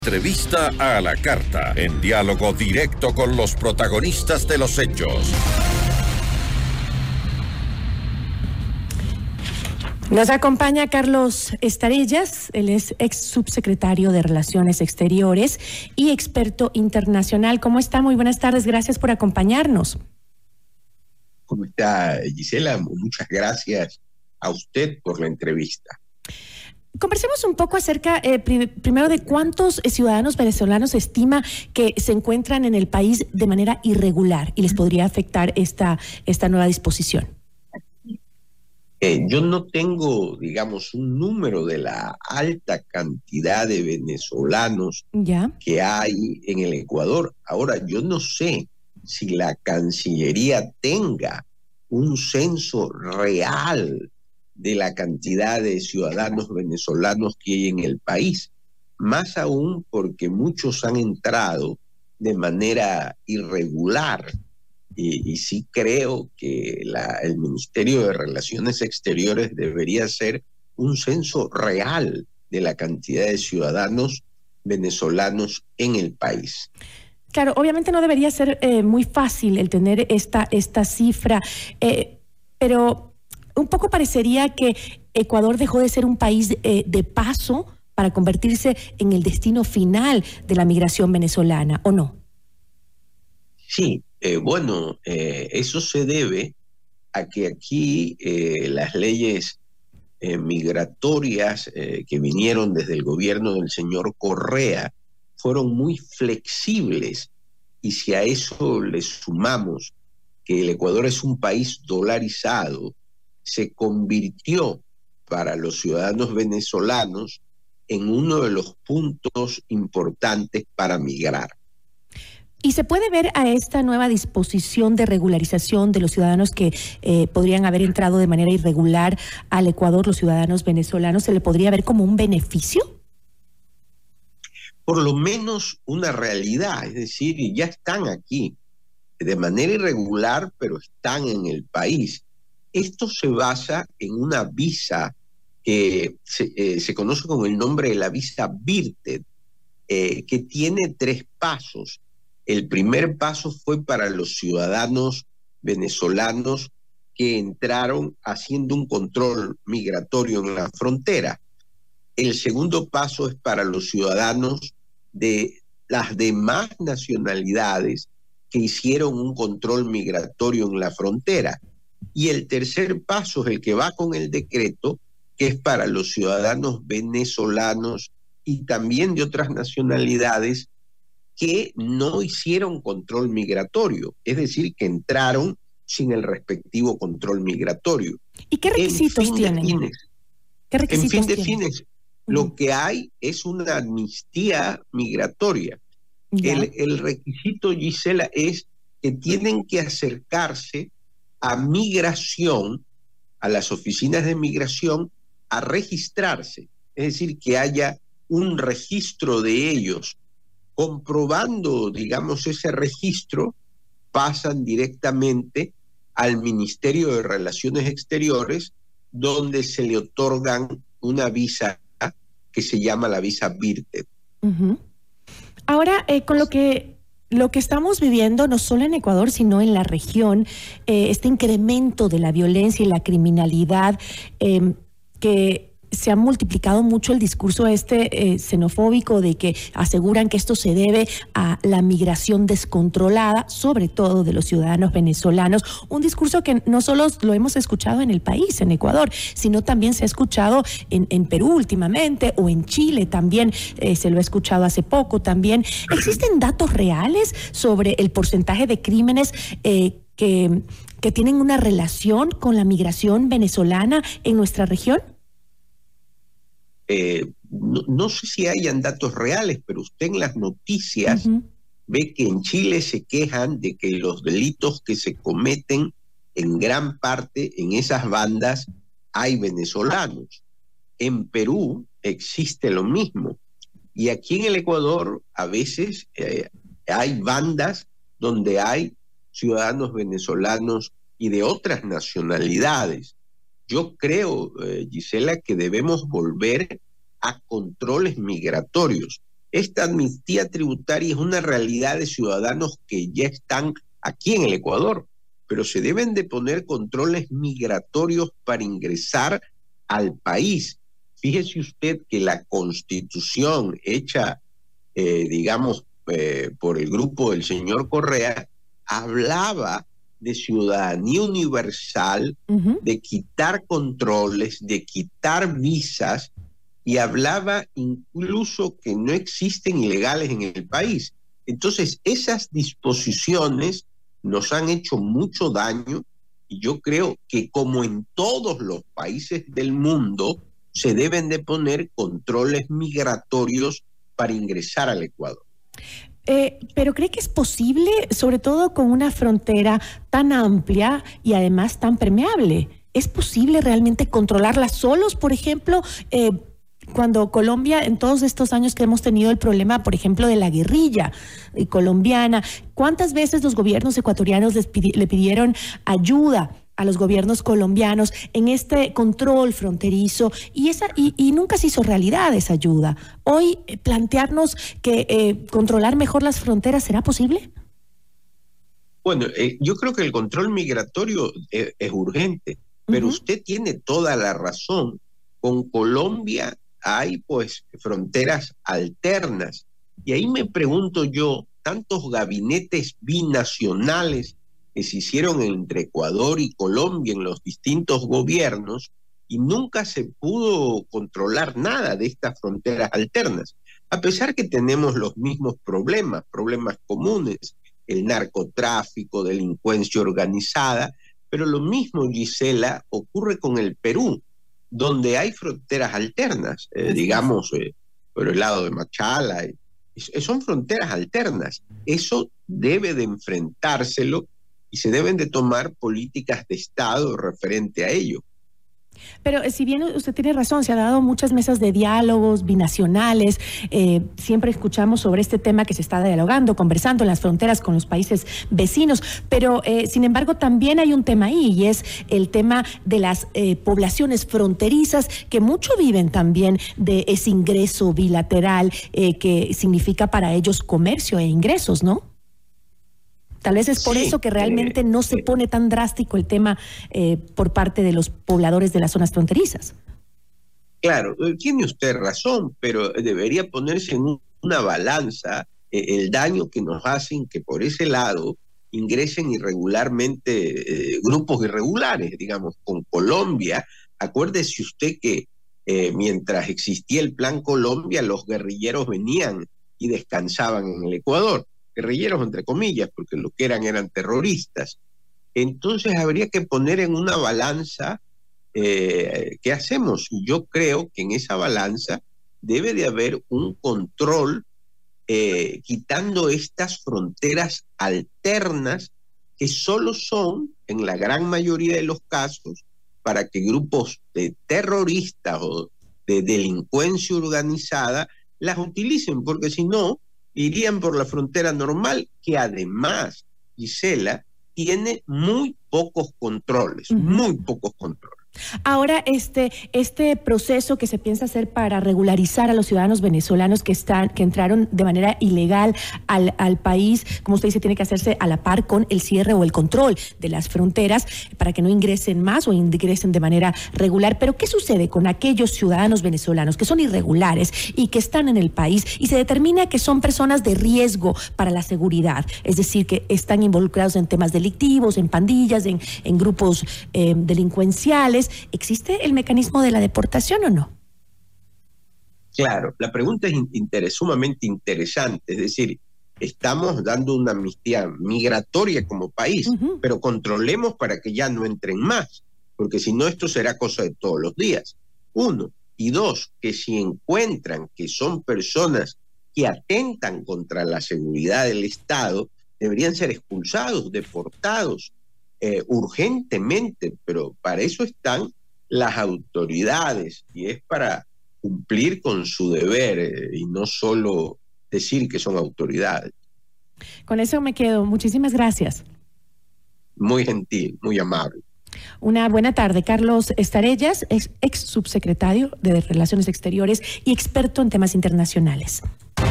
Entrevista a la carta, en diálogo directo con los protagonistas de los hechos. Nos acompaña Carlos Estarellas, él es ex subsecretario de Relaciones Exteriores y experto internacional. ¿Cómo está? Muy buenas tardes, gracias por acompañarnos. ¿Cómo está, Gisela? Muchas gracias a usted por la entrevista. Conversemos un poco acerca, primero, de cuántos ciudadanos venezolanos estima que se encuentran en el país de manera irregular y les podría afectar esta nueva disposición. Yo no tengo, digamos, un número de la alta cantidad de venezolanos que hay en el Ecuador. Ahora, yo no sé si la Cancillería tenga un censo real de la cantidad de ciudadanos venezolanos que hay en el país, más aún porque muchos han entrado de manera irregular y sí creo que el Ministerio de Relaciones Exteriores debería hacer un censo real de la cantidad de ciudadanos venezolanos en el país. Claro, obviamente no debería ser muy fácil el tener esta cifra, pero un poco parecería que Ecuador dejó de ser un país de paso para convertirse en el destino final de la migración venezolana, ¿o no? Sí, eso se debe a que aquí las leyes migratorias que vinieron desde el gobierno del señor Correa fueron muy flexibles, y si a eso le sumamos que el Ecuador es un país dolarizado, se convirtió para los ciudadanos venezolanos en uno de los puntos importantes para migrar. ¿Y se puede ver a esta nueva disposición de regularización de los ciudadanos que podrían haber entrado de manera irregular al Ecuador, los ciudadanos venezolanos, se le podría ver como un beneficio? Por lo menos una realidad, es decir, ya están aquí de manera irregular, pero están en el país. Esto se basa en una visa que se conoce con el nombre de la visa Birted, que tiene 3 pasos. El primer paso fue para los ciudadanos venezolanos que entraron haciendo un control migratorio en la frontera. El segundo paso es para los ciudadanos de las demás nacionalidades que hicieron un control migratorio en la frontera. Y el tercer paso es el que va con el decreto, que es para los ciudadanos venezolanos y también de otras nacionalidades que no hicieron control migratorio, es decir, que entraron sin el respectivo control migratorio. ¿Y qué requisitos tienen? En fin de fines, lo que hay es una amnistía migratoria. El requisito, Gisela, es que tienen que acercarse a migración, a las oficinas de migración, a registrarse, es decir, que haya un registro de ellos. Comprobando, digamos, ese registro, pasan directamente al Ministerio de Relaciones Exteriores, donde se le otorgan una visa que se llama la visa Birted. Ahora, con lo que estamos viviendo, no solo en Ecuador, sino en la región, este incremento de la violencia y la criminalidad, que se ha multiplicado mucho el discurso xenofóbico de que aseguran que esto se debe a la migración descontrolada, sobre todo de los ciudadanos venezolanos. Un discurso que no solo lo hemos escuchado en el país, en Ecuador, sino también se ha escuchado en Perú últimamente, o en Chile también se lo ha escuchado hace poco también. ¿Existen datos reales sobre el porcentaje de crímenes que tienen una relación con la migración venezolana en nuestra región? No sé si hayan datos reales, pero usted en las noticias ve que en Chile se quejan de que los delitos que se cometen en gran parte en esas bandas hay venezolanos. En Perú existe lo mismo. Y aquí en el Ecuador a veces hay bandas donde hay ciudadanos venezolanos y de otras nacionalidades. Yo creo, Gisela, que debemos volver a controles migratorios. esta amnistía tributaria es una realidad de ciudadanos que ya están aquí en el Ecuador, pero se deben de poner controles migratorios para ingresar al país. Fíjese usted que la Constitución hecha, por el grupo del señor Correa, hablaba de ciudadanía universal, de quitar controles, de quitar visas, y hablaba incluso que no existen ilegales en el país. Entonces, esas disposiciones nos han hecho mucho daño, y yo creo que, como en todos los países del mundo, se deben de poner controles migratorios para ingresar al Ecuador. ¿Pero cree que es posible, sobre todo con una frontera tan amplia y además tan permeable? ¿Es posible realmente controlarla solos, por ejemplo? Cuando Colombia, en todos estos años que hemos tenido el problema, por ejemplo, de la guerrilla colombiana, ¿cuántas veces los gobiernos ecuatorianos le pidieron ayuda a los gobiernos colombianos en este control fronterizo, y nunca se hizo realidad esa ayuda? Hoy, plantearnos que controlar mejor las fronteras, ¿será posible? Bueno, yo creo que el control migratorio es urgente, pero usted tiene toda la razón. Con Colombia hay pues fronteras alternas, y ahí me pregunto yo, tantos gabinetes binacionales que se hicieron entre Ecuador y Colombia en los distintos gobiernos, y nunca se pudo controlar nada de estas fronteras alternas, a pesar que tenemos los mismos problemas comunes, el narcotráfico, delincuencia organizada, pero lo mismo, Gisela, ocurre con el Perú, donde hay fronteras alternas, por el lado de Machala, son fronteras alternas. Eso debe de enfrentárselo, y se deben de tomar políticas de Estado referente a ello. Pero si bien usted tiene razón, se han dado muchas mesas de diálogos binacionales, siempre escuchamos sobre este tema que se está dialogando, conversando en las fronteras con los países vecinos, pero sin embargo también hay un tema ahí, y es el tema de las poblaciones fronterizas, que mucho viven también de ese ingreso bilateral que significa para ellos comercio e ingresos, ¿no? Tal vez es por eso que realmente no se pone tan drástico el tema por parte de los pobladores de las zonas fronterizas. Claro, tiene usted razón, pero debería ponerse en una balanza el daño que nos hacen que por ese lado ingresen irregularmente grupos irregulares, digamos, con Colombia. Acuérdese usted que mientras existía el Plan Colombia, los guerrilleros venían y descansaban en el Ecuador. Guerrilleros entre comillas, porque lo que eran terroristas. Entonces habría que poner en una balanza qué hacemos. Yo creo que en esa balanza debe de haber un control, quitando estas fronteras alternas que solo son, en la gran mayoría de los casos, para que grupos de terroristas o de delincuencia organizada las utilicen, porque si no, irían por la frontera normal, que además, Gisela, tiene muy pocos controles, muy pocos controles. Ahora, este proceso que se piensa hacer para regularizar a los ciudadanos venezolanos que entraron de manera ilegal al país, como usted dice, tiene que hacerse a la par con el cierre o el control de las fronteras para que no ingresen más o ingresen de manera regular. Pero ¿qué sucede con aquellos ciudadanos venezolanos que son irregulares y que están en el país y se determina que son personas de riesgo para la seguridad? Es decir, que están involucrados en temas delictivos, en pandillas, en grupos delincuenciales. ¿Existe el mecanismo de la deportación o no? Claro, la pregunta es sumamente interesante. Es decir, estamos dando una amnistía migratoria como país, pero controlemos para que ya no entren más, porque si no, esto será cosa de todos los días. Uno. Y dos, que si encuentran que son personas que atentan contra la seguridad del Estado, deberían ser expulsados, deportados, urgentemente, pero para eso están las autoridades, y es para cumplir con su deber y no solo decir que son autoridades. Con eso me quedo. Muchísimas gracias. Muy gentil, muy amable. Una buena tarde. Carlos Estarellas, ex subsecretario de Relaciones Exteriores y experto en temas internacionales.